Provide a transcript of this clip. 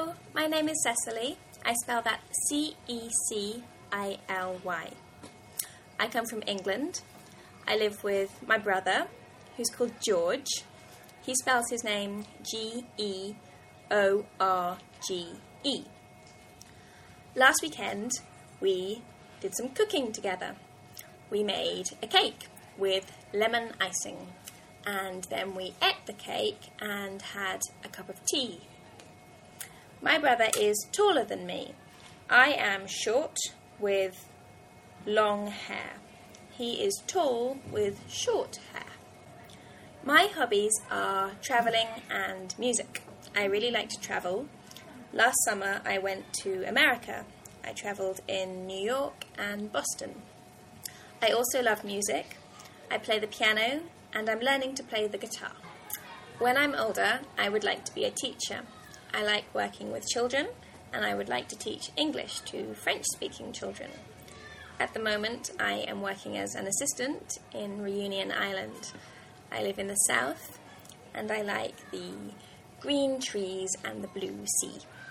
my name is Cecily. I spell that Cecily. I come from England. I live with my brother, who's called George. He spells his name George. Last weekend, we did some cooking together. We made a cake with lemon icing, and then we ate the cake and had a cup of tea. My brother is taller than me. I am short with long hair. He is tall with short hair. My hobbies are travelling and music. I really like to travel. Last summer I went to America. I travelled in New York and Boston. I also love music. I play the piano and I'm learning to play the guitar. When I'm older, I would like to be a teacher. I like working with children and I would like to teach English to French-speaking children. At the moment, I am working as an assistant in Reunion Island. I live in the south and I like the green trees and the blue sea.